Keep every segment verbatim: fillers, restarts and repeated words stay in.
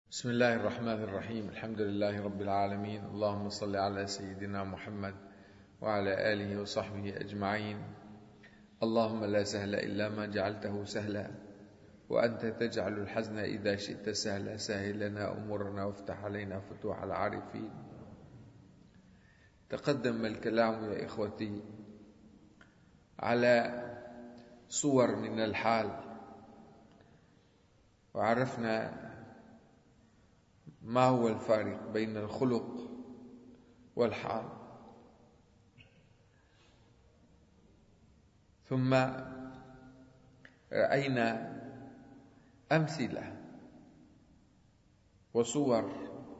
بسم الله الرحمن الرحيم. الحمد لله رب العالمين. اللهم صل على سيدنا محمد وعلى آله وصحبه أجمعين. اللهم لا سهل إلا ما جعلته سهلا، وأنت تجعل الحزن إذا شئت سهلا. سهل لنا أمورنا وافتح علينا فتوح العارفين. تقدم الكلام يا إخوتي على صور من الحال، وعرفنا ما هو الفارق بين الخلق والحال، ثم رأينا أمثلة وصور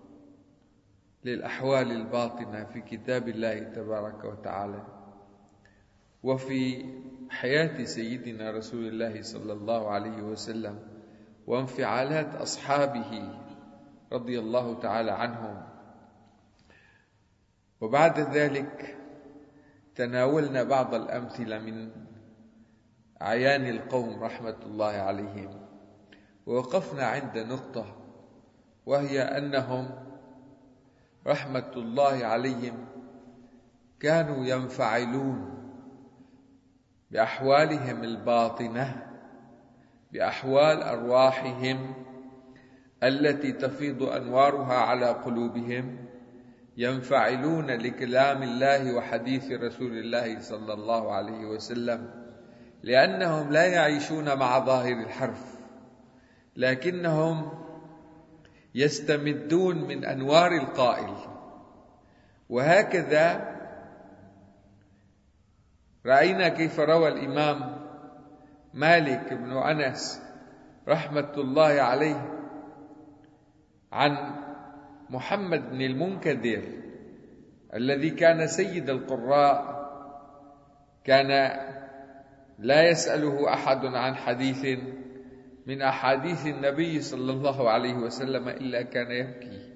للأحوال الباطنة في كتاب الله تبارك وتعالى وفي حياة سيدنا رسول الله صلى الله عليه وسلم، وانفعالات أصحابه رضي الله تعالى عنهم. وبعد ذلك تناولنا بعض الأمثلة من أعيان القوم رحمة الله عليهم، ووقفنا عند نقطة، وهي أنهم رحمة الله عليهم كانوا ينفعلون بأحوالهم الباطنة، بأحوال أرواحهم التي تفيض أنوارها على قلوبهم، ينفعلون لكلام الله وحديث رسول الله صلى الله عليه وسلم، لأنهم لا يعيشون مع ظاهر الحرف، لكنهم يستمدون من أنوار القائل. وهكذا رأينا كيف روى الإمام مالك بن أنس رحمة الله عليه عن محمد بن المنكدر الذي كان سيد القراء، كان لا يسأله أحد عن حديث من أحاديث النبي صلى الله عليه وسلم إلا كان يبكي.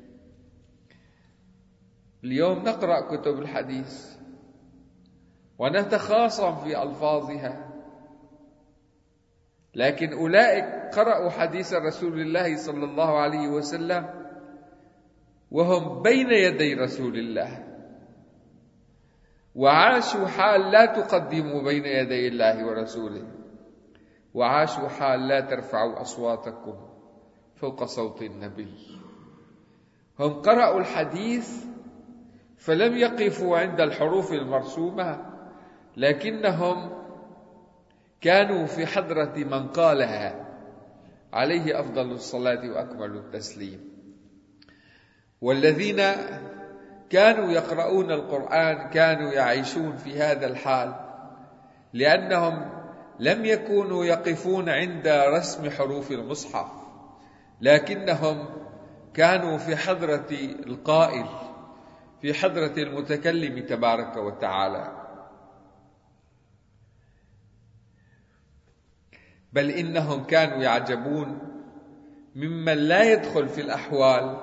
اليوم نقرأ كتب الحديث ونتخاصم في ألفاظها، لكن أولئك قرأوا حديث رسول الله صلى الله عليه وسلم وهم بين يدي رسول الله، وعاشوا حال لا تقدموا بين يدي الله ورسوله، وعاشوا حال لا ترفعوا أصواتكم فوق صوت النبي. هم قرأوا الحديث فلم يقفوا عند الحروف المرسومة، لكنهم كانوا في حضرة من قالها عليه أفضل الصلاة وأكمل التسليم. والذين كانوا يقرؤون القرآن كانوا يعيشون في هذا الحال، لأنهم لم يكونوا يقفون عند رسم حروف المصحف، لكنهم كانوا في حضرة القائل، في حضرة المتكلم تبارك وتعالى. بل إنهم كانوا يعجبون ممن لا يدخل في الأحوال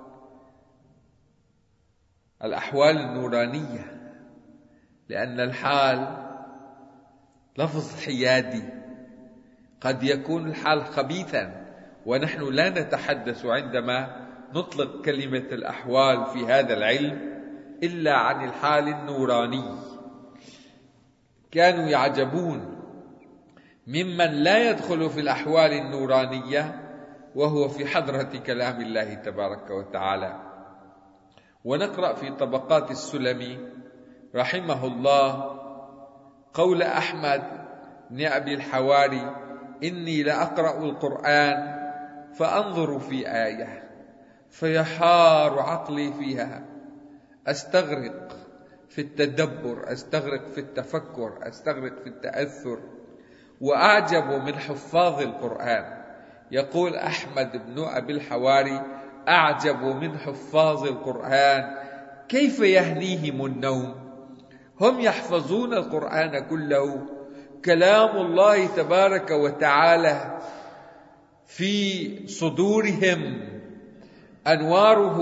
الأحوال النورانية، لأن الحال لفظ حيادي، قد يكون الحال خبيثا، ونحن لا نتحدث عندما نطلق كلمة الأحوال في هذا العلم إلا عن الحال النوراني. كانوا يعجبون ممن لا يدخل في الأحوال النورانية وهو في حضرة كلام الله تبارك وتعالى. ونقرأ في طبقات السلمي رحمه الله قول أحمد بن أبي الحواري: إني لأقرأ القرآن فأنظر في آية فيحار عقلي فيها، أستغرق في التدبر، أستغرق في التفكر، أستغرق في التأثر، وأعجب من حفاظ القرآن. يقول أحمد بن أبي الحواري: أعجب من حفاظ القرآن، كيف يهنيهم النوم؟ هم يحفظون القرآن كله، كلام الله تبارك وتعالى في صدورهم، أنواره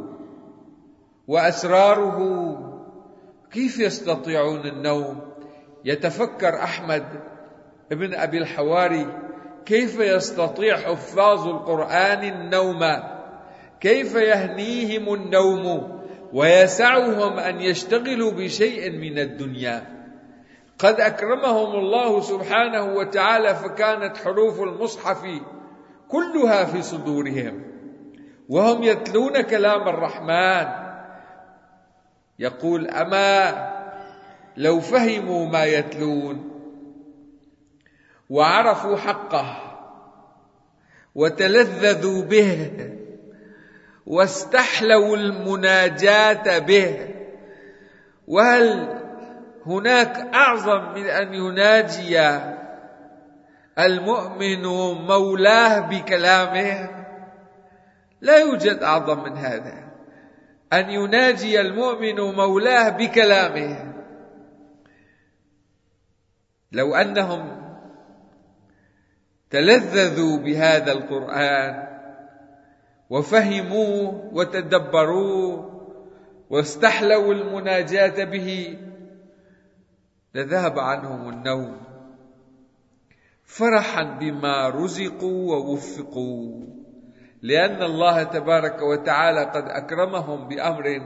وأسراره، كيف يستطيعون النوم؟ يتفكر أحمد ابن أبي الحواري كيف يستطيع حفاظ القرآن النوم كيف يهنيهم النوم ويسعهم أن يشتغلوا بشيء من الدنيا؟ قد أكرمهم الله سبحانه وتعالى، فكانت حروف المصحف كلها في صدورهم وهم يتلون كلام الرحمن. يقول: أما لو فهموا ما يتلون وعرفوا حقه وتلذذوا به واستحلوا المناجاة به. وهل هناك أعظم من أن يناجي المؤمن مولاه بكلامه؟ لا يوجد أعظم من هذا، أن يناجي المؤمن مولاه بكلامه. لو أنهم تلذذوا بهذا القرآن وفهموه وتدبروه واستحلوا المناجاة به لذهب عنهم النوم فرحا بما رزقوا ووفقوا، لأن الله تبارك وتعالى قد أكرمهم بأمر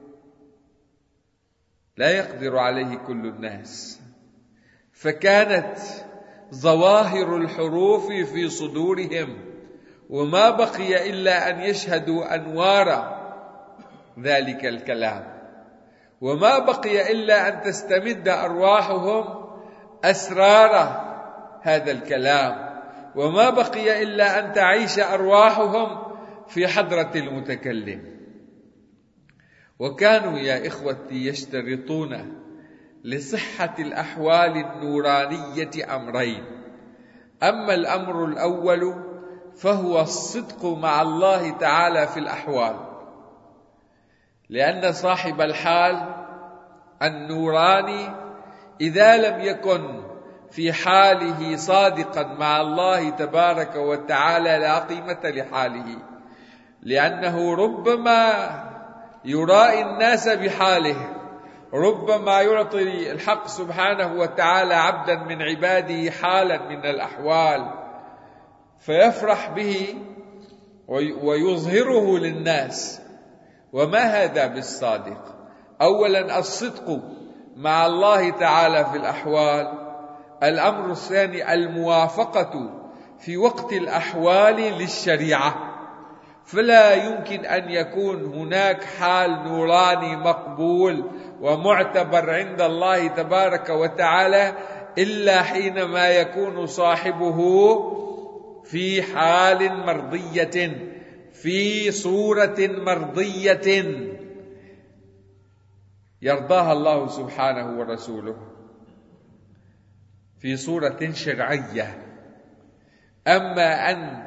لا يقدر عليه كل الناس. فكانت ظواهر الحروف في صدورهم، وما بقي إلا أن يشهدوا أنوار ذلك الكلام، وما بقي إلا أن تستمد أرواحهم أسرار هذا الكلام، وما بقي إلا أن تعيش أرواحهم في حضرة المتكلم. وكانوا يا إخوتي يشترطون لصحة الأحوال النورانية أمرين. أما الأمر الأول فهو الصدق مع الله تعالى في الأحوال، لأن صاحب الحال النوراني إذا لم يكن في حاله صادقا مع الله تبارك وتعالى لا قيمة لحاله، لأنه ربما يرائي الناس بحاله، ربما يعطي الحق سبحانه وتعالى عبدا من عباده حالا من الأحوال فيفرح به ويظهره للناس، وما هذا بالصادق. أولا الصدق مع الله تعالى في الأحوال. الأمر الثاني الموافقة في وقت الأحوال للشريعة، فلا يمكن أن يكون هناك حال نوراني مقبول ومعتبر عند الله تبارك وتعالى إلا حينما يكون صاحبه في حال مرضية، في صورة مرضية يرضاها الله سبحانه ورسوله، في صورة شرعية. أما أن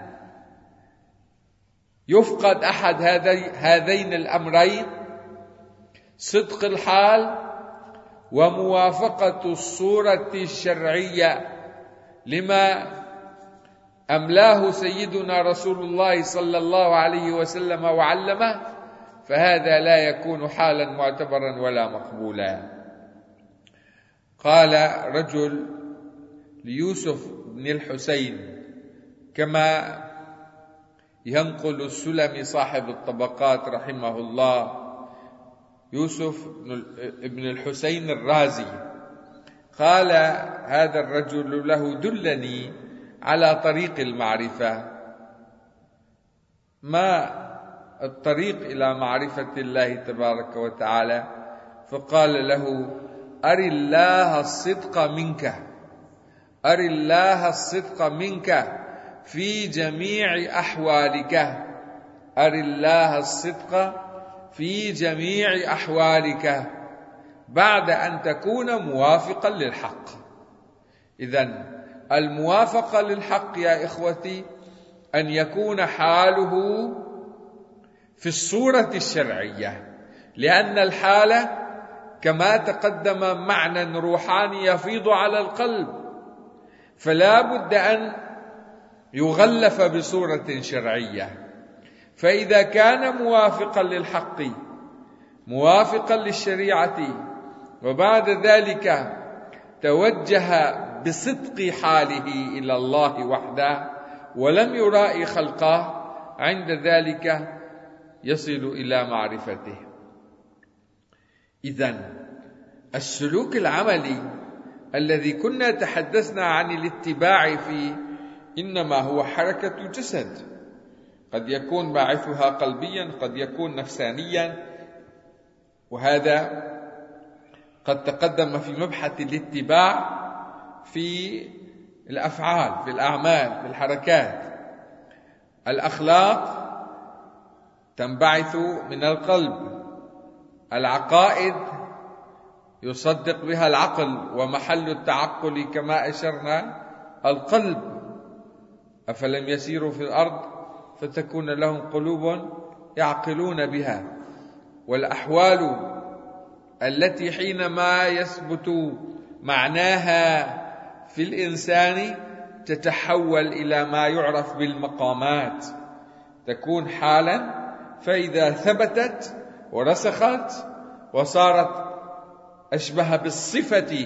يفقد أحد هذين الأمرين، صدق الحال وموافقة الصورة الشرعية لما أملاه سيدنا رسول الله صلى الله عليه وسلم وعلمه، فهذا لا يكون حالا معتبرا ولا مقبولا. قال رجل ليوسف بن الحسين كما ينقل السلمي صاحب الطبقات رحمه الله، يوسف بن الحسين الرازي، قال هذا الرجل له: دلني على طريق المعرفة. ما الطريق إلى معرفة الله تبارك وتعالى؟ فقال له: أر الله الصدق منك، أر الله الصدق منك في جميع أحوالك، أر الله الصدق في جميع أحوالك بعد أن تكون موافقا للحق. إذن الموافقة للحق يا إخوتي أن يكون حاله في الصورة الشرعية، لأن الحالة كما تقدم معنى روحاني يفيض على القلب، فلا بد أن يغلف بصورة شرعية. فإذا كان موافقا للحق موافقا للشريعة وبعد ذلك توجه بصدق حاله إلى الله وحده ولم يرائي خلقه، عند ذلك يصل إلى معرفته. إذن السلوك العملي الذي كنا تحدثنا عن الاتباع فيه إنما هو حركة جسد، قد يكون باعثها قلبيا، قد يكون نفسانيا، وهذا قد تقدم في مبحث الاتباع في الأفعال، في الأعمال، في الحركات. الأخلاق تنبعث من القلب، العقائد يصدق بها العقل، ومحل التعقل كما أشرنا القلب. أفلم يسيروا في الأرض فتكون لهم قلوب يعقلون بها. والأحوال التي حينما يثبت معناها في الإنسان تتحول إلى ما يعرف بالمقامات، تكون حالا، فإذا ثبتت ورسخت وصارت أشبه بالصفة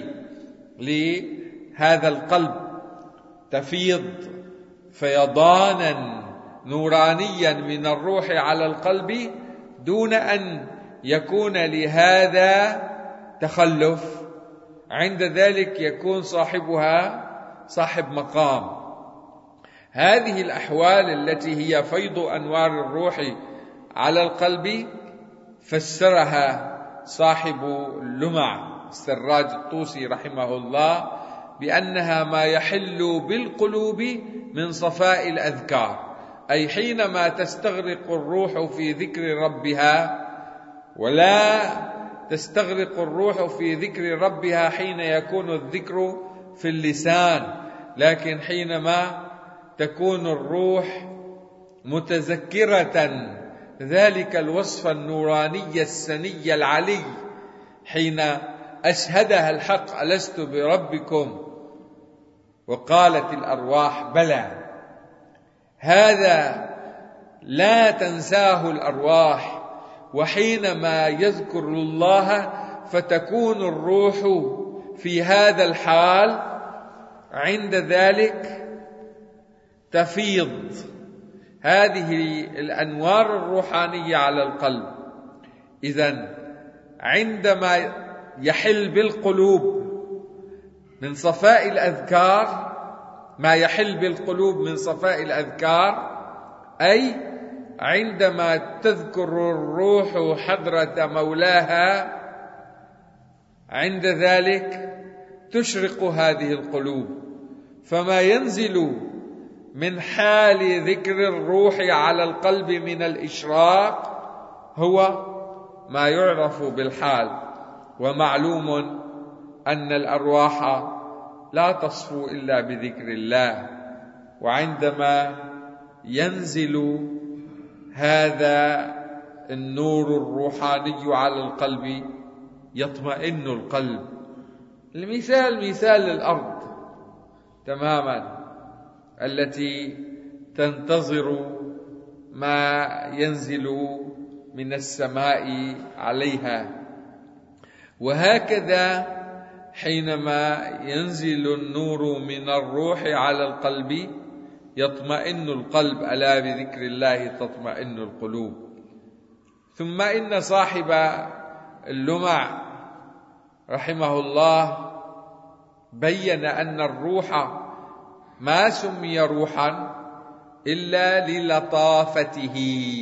لهذا القلب، تفيض فيضانا نورانيا من الروح على القلب دون أن يكون لهذا تخلف. عند ذلك يكون صاحبها صاحب مقام. هذه الأحوال التي هي فيض أنوار الروح على القلب فسرها صاحب اللمع السراج الطوسي رحمه الله بأنها ما يحل بالقلوب من صفاء الأذكار، أي حينما تستغرق الروح في ذكر ربها، ولا تستغرق الروح في ذكر ربها حين يكون الذكر في اللسان، لكن حينما تكون الروح متذكرة ذلك الوصف النوراني السني العلي، حين أشهدها الحق ألست بربكم وقالت الأرواح بلى. هذا لا تنساه الأرواح، وحينما يذكر الله فتكون الروح في هذا الحال، عند ذلك تفيض هذه الأنوار الروحانية على القلب. إذن عندما يحل بالقلوب من صفاء الأذكار ما يحل بالقلوب من صفاء الأذكار، أي عندما تذكر الروح حضرة مولاها، عند ذلك تشرق هذه القلوب، فما ينزل من حال ذكر الروح على القلب من الإشراق هو ما يعرف بالحال. ومعلوم أن الأرواح لا تصفو إلا بذكر الله، وعندما ينزل هذا النور الروحاني على القلب يطمئن القلب. المثال مثال الأرض تماما التي تنتظر ما ينزل من السماء عليها، وهكذا حينما ينزل النور من الروح على القلب يطمئن القلب، ألا بذكر الله تطمئن القلوب. ثم إن صاحب اللمع رحمه الله بين أن الروح ما سمي روحا إلا للطافته،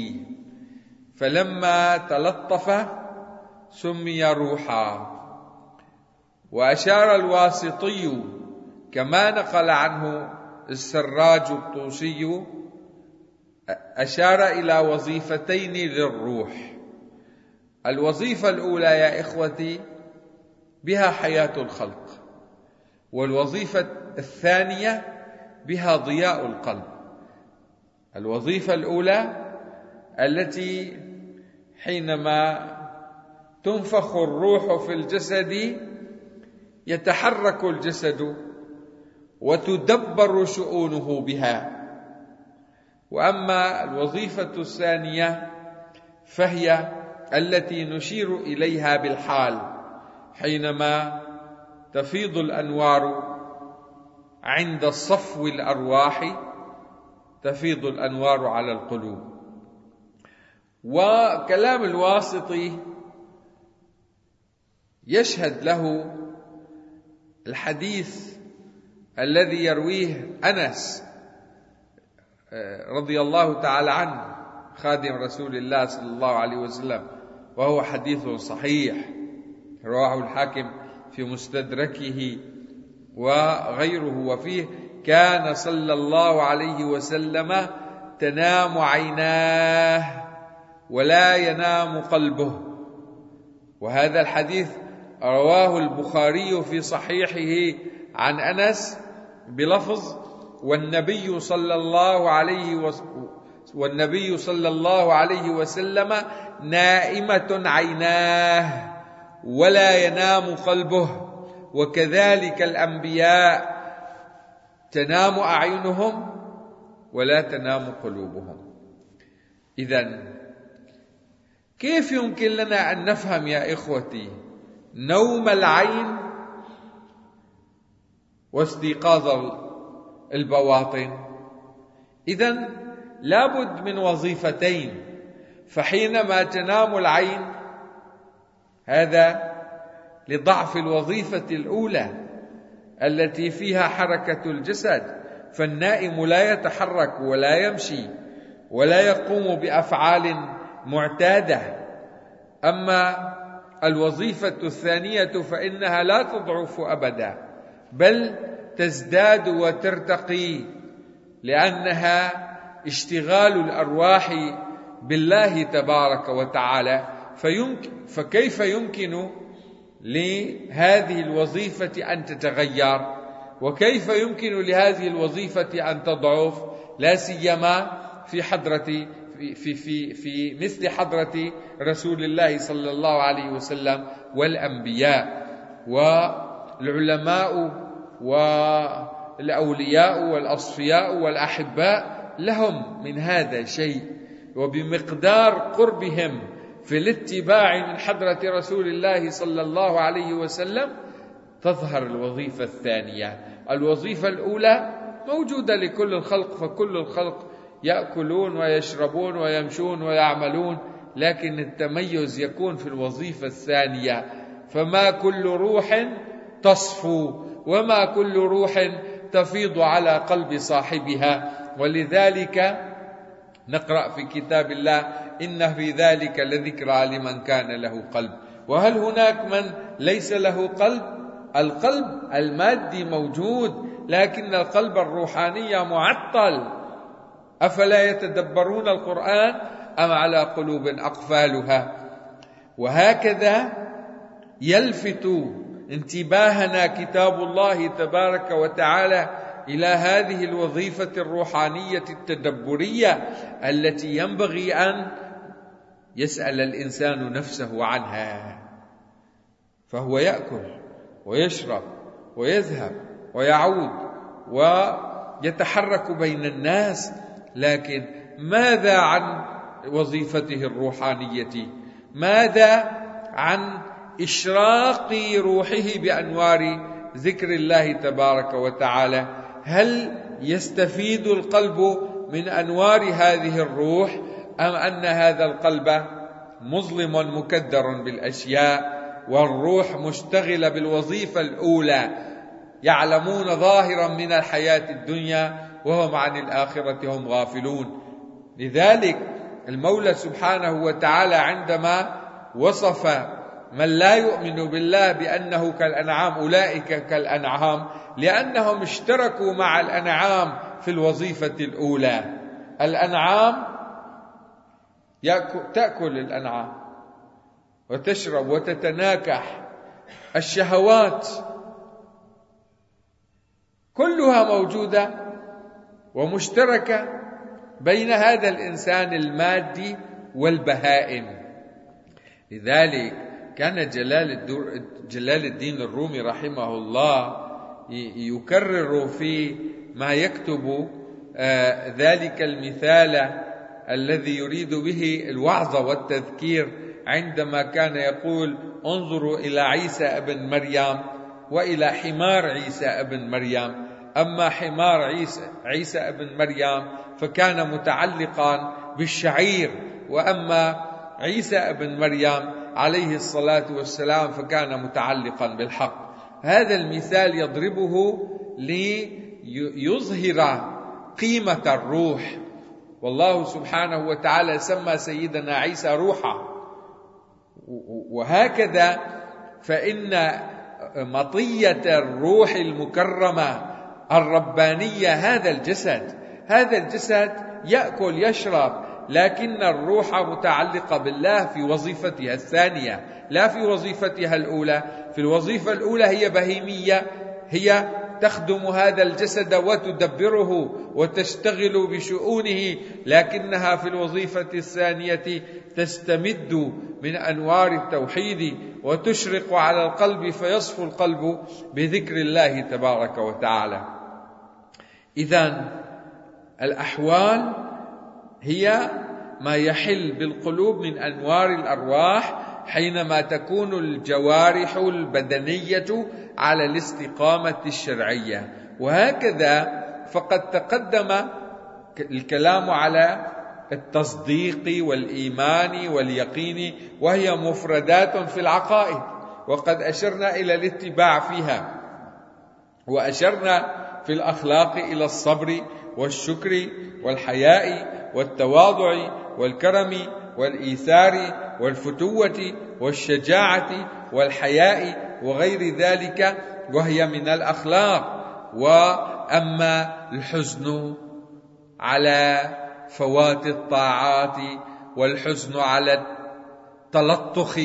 فلما تلطف سمي روحا. وأشار الواسطي كما نقل عنه السراج الطوسي، أشار إلى وظيفتين للروح. الوظيفة الأولى يا إخوتي بها حياة الخلق، والوظيفة الثانية بها ضياء القلب. الوظيفة الأولى التي حينما تنفخ الروح في الجسد يتحرك الجسد وتدبر شؤونه بها. وأما الوظيفة الثانية فهي التي نشير إليها بالحال، حينما تفيض الأنوار عند صفو الأرواح تفيض الأنوار على القلوب. وكلام الواسطي يشهد له الحديث الذي يرويه أنس رضي الله تعالى عنه خادم رسول الله صلى الله عليه وسلم، وهو حديث صحيح رواه الحاكم في مستدركه وغيره، وفيه: كان صلى الله عليه وسلم تنام عيناه ولا ينام قلبه. وهذا الحديث رواه البخاري في صحيحه عن أنس بلفظ: والنبي صلى الله عليه وسلم والنبي صلى الله عليه وسلم نائمة عيناه ولا ينام قلبه، وكذلك الأنبياء تنام أعينهم ولا تنام قلوبهم. إذن كيف يمكن لنا أن نفهم يا إخوتي نوم العين واستيقاظ البواطن؟ إذن لابد من وظيفتين. فحينما تنام العين هذا لضعف الوظيفة الأولى التي فيها حركة الجسد، فالنائم لا يتحرك ولا يمشي ولا يقوم بأفعال معتادة. أما الوظيفة الثانية فإنها لا تضعف أبدا، بل تزداد وترتقي، لأنها اشتغال الأرواح بالله تبارك وتعالى. فيمكن فكيف يمكن لهذه الوظيفة أن تتغير؟ وكيف يمكن لهذه الوظيفة أن تضعف؟ لا سيما في حضرة في في في, في مثل حضرة رسول الله صلى الله عليه وسلم والأنبياء والعلماء والأولياء والأصفياء والأحباء، لهم من هذا شيء، وبمقدار قربهم في الاتباع من حضرة رسول الله صلى الله عليه وسلم تظهر الوظيفة الثانية. الوظيفة الأولى موجودة لكل الخلق، فكل الخلق يأكلون ويشربون ويمشون ويعملون، لكن التميز يكون في الوظيفة الثانية. فما كل روح تصفو وما كل روح تفيض على قلب صاحبها. ولذلك نقرأ في كتاب الله: إن في ذلك لذكرى لمن كان له قلب. وهل هناك من ليس له قلب؟ القلب المادي موجود، لكن القلب الروحاني معطل. أفلا يتدبرون القرآن أم على قلوب أقفالها؟ وهكذا يلفت انتباهنا كتاب الله تبارك وتعالى إلى هذه الوظيفة الروحانية التدبرية التي ينبغي أن يسأل الإنسان نفسه عنها. فهو يأكل ويشرب ويذهب ويعود ويتحرك بين الناس، لكن ماذا عن وظيفته الروحانية؟ ماذا عن إشراق روحه بأنوار ذكر الله تبارك وتعالى؟ هل يستفيد القلب من أنوار هذه الروح، أم أن هذا القلب مظلم مكدر بالأشياء، والروح مشتغلة بالوظيفة الأولى؟ يعلمون ظاهرا من الحياة الدنيا وهم عن الآخرة هم غافلون. لذلك المولى سبحانه وتعالى عندما وصف من لا يؤمن بالله بأنه كالأنعام، أولئك كالأنعام، لأنهم اشتركوا مع الأنعام في الوظيفة الأولى. الأنعام تأكل الأنعام وتشرب وتتناكح، الشهوات كلها موجودة ومشتركة بين هذا الإنسان المادي والبهائم. لذلك كان جلال الدين الرومي رحمه الله يكرر في ما يكتب ذلك المثال الذي يريد به الوعظ والتذكير، عندما كان يقول: انظروا إلى عيسى ابن مريم وإلى حمار عيسى ابن مريم. أما حمار عيسى, عيسى ابن مريم فكان متعلقا بالشعير وأما عيسى ابن مريم عليه الصلاة والسلام فكان متعلقا بالحق. هذا المثال يضربه ليظهر قيمة الروح، والله سبحانه وتعالى سمى سيدنا عيسى روحا. وهكذا فإن مطية الروح المكرمة الربانية هذا الجسد، هذا الجسد يأكل يشرب، لكن الروح متعلقة بالله في وظيفتها الثانية لا في وظيفتها الأولى. في الوظيفة الأولى هي بهيمية، هي تخدم هذا الجسد وتدبره وتشتغل بشؤونه، لكنها في الوظيفة الثانية تستمد من أنوار التوحيد وتشرق على القلب فيصفو القلب بذكر الله تبارك وتعالى. إذن الأحوال هي ما يحل بالقلوب من أنوار الأرواح حينما تكون الجوارح البدنية على الاستقامة الشرعية. وهكذا فقد تقدم الكلام على التصديق والإيمان واليقين، وهي مفردات في العقائد، وقد أشرنا إلى الاتباع فيها، وأشرنا في الأخلاق إلى الصبر والشكر والحياء والتواضع والكرم والإيثار والفتوة والشجاعة والحياء وغير ذلك، وهي من الأخلاق. وأما الحزن على فوات الطاعات، والحزن على التلطخ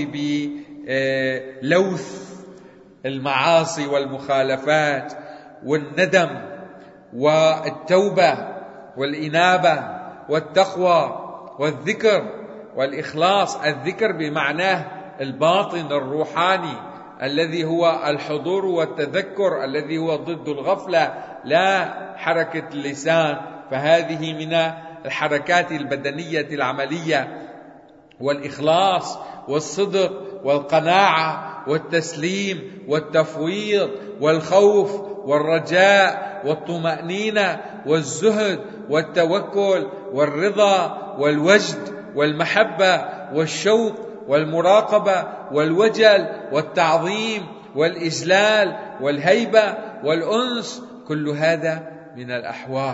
بلوث المعاصي والمخالفات، والندم والتوبة والإنابة والتقوى والذكر والإخلاص. الذكر بمعناه الباطن الروحاني الذي هو الحضور والتذكر، الذي هو ضد الغفلة، لا حركة اللسان، فهذه من الحركات البدنية العملية. والإخلاص والصدق والقناعة والتسليم والتفويض والخوف والرجاء والطمأنينة والزهد والتوكل والرضا والوجد والمحبة والشوق والمراقبة والوجل والتعظيم والإجلال والهيبة والأنس، كل هذا من الأحوال.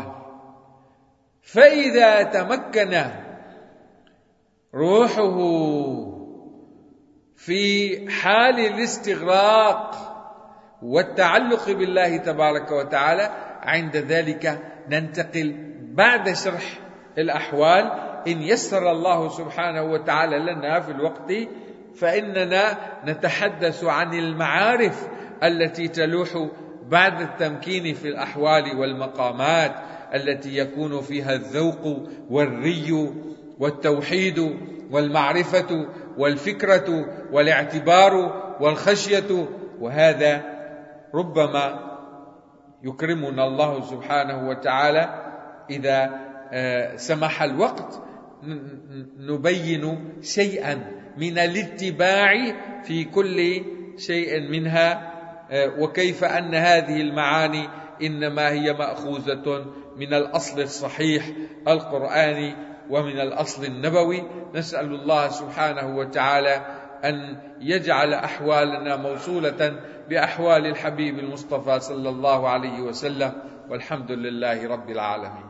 فإذا تمكن روحه في حال الاستغراق والتعلق بالله تبارك وتعالى، عند ذلك ننتقل بعد شرح الأحوال إن يسر الله سبحانه وتعالى لنا في الوقت، فإننا نتحدث عن المعارف التي تلوح بعد التمكين في الأحوال والمقامات، التي يكون فيها الذوق والري والتوحيد والمعرفة والفكرة والاعتبار والخشية. وهذا ربما يكرمنا الله سبحانه وتعالى إذا سمح الوقت نبين شيئا من الاتباع في كل شيء منها، وكيف أن هذه المعاني إنما هي مأخوذة من الأصل الصحيح القرآني ومن الأصل النبوي. نسأل الله سبحانه وتعالى أن يجعل أحوالنا موصولة بأحوال الحبيب المصطفى صلى الله عليه وسلم، والحمد لله رب العالمين.